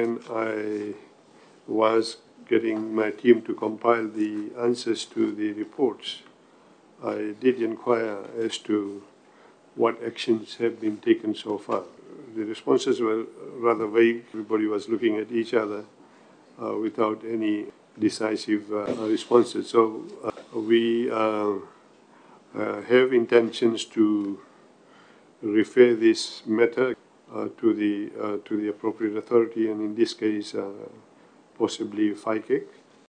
when I was getting my team to compile the answers to the reports, I did inquire as to what actions have been taken so far. The responses were rather vague. Everybody was looking at each other without any decisive responses. So we have intentions to refer this matter to the appropriate authority, and in this case, possibly FICAC.